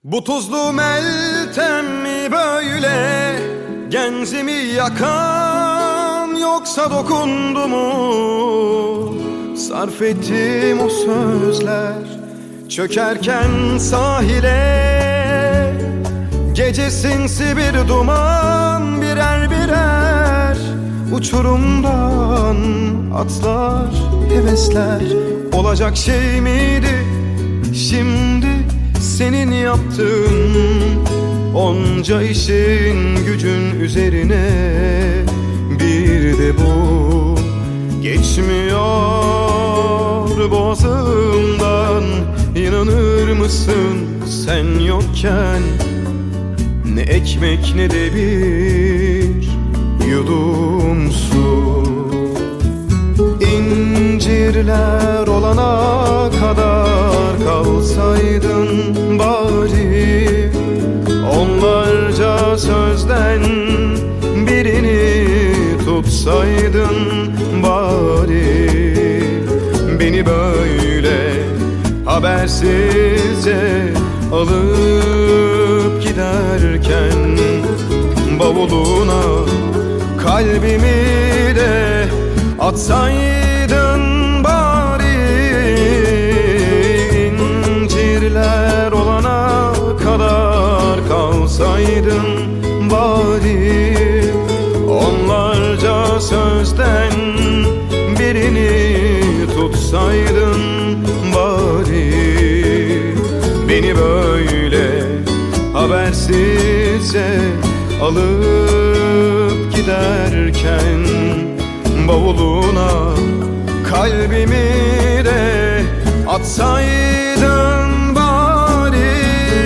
Bu tuzlu meltem mi böyle genzimi yakan, yoksa dokundu mu sarf ettim o sözler çökerken sahile? Gece sinsi bir duman, birer birer uçurumdan atlar hevesler. Olacak şey miydi şimdi senin yaptığın onca işin gücün üzerine? Bir de bu geçmiyor boğazımdan. İnanır mısın sen yokken ne ekmek ne de bir yudum su. İncirler olana kadar kalsaydın bari, onlarca sözden birini tutsaydın bari. Beni böyle habersizce alıp giderken bavuluna kalbimi de atsaydın bari. İncirler olana kadar kalsaydın bari, onlarca sözden birini tutsaydın bari. Beni böyle habersizce alıp giderken bavuluna kalbimi de atsaydın bari.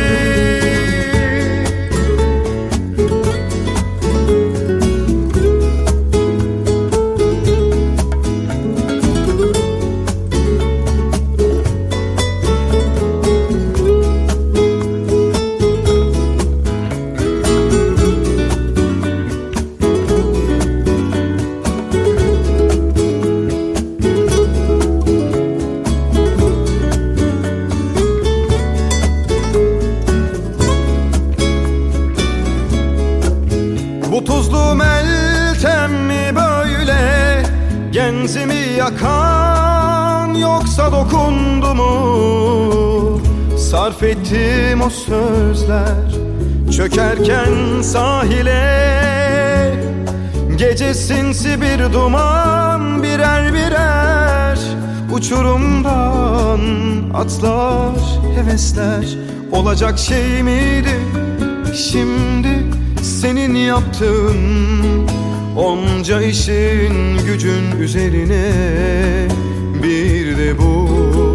Bu tuzlu meltem mi böyle genzimi yakan, yoksa dokundu mu sarf ettim o sözler çökerken sahile? Gece sinsi bir duman, birer birer uçurumdan atlar hevesler. Olacak şey miydi şimdi senin yaptığın onca işin gücün üzerine? Bir de bu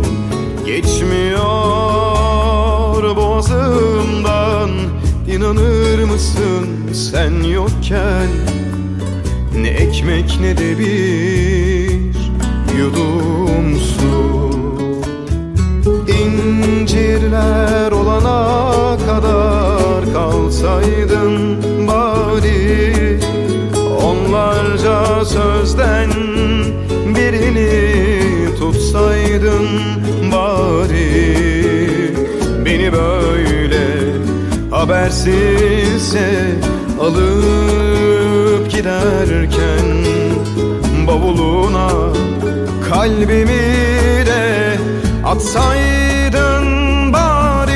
geçmiyor boğazımdan. İnanır mısın sen yokken ne ekmek ne de bir yudum su. İncirler olana kadar kalsaydın bari, onlarca sözden birini tutsaydın bari. Beni böyle habersizce alıp giderken bavuluna kalbimi de atsaydın bari.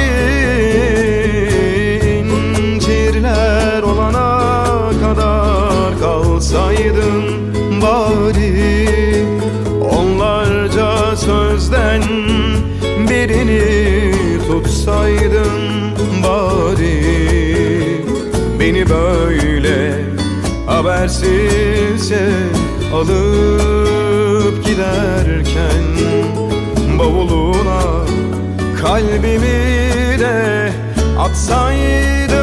İncirler olana kadar kalsaydın bari, onlarca sözden birini tutsaydın bari. Beni böyle habersizce alıp giderken bavuluna kalbimi de atsaydın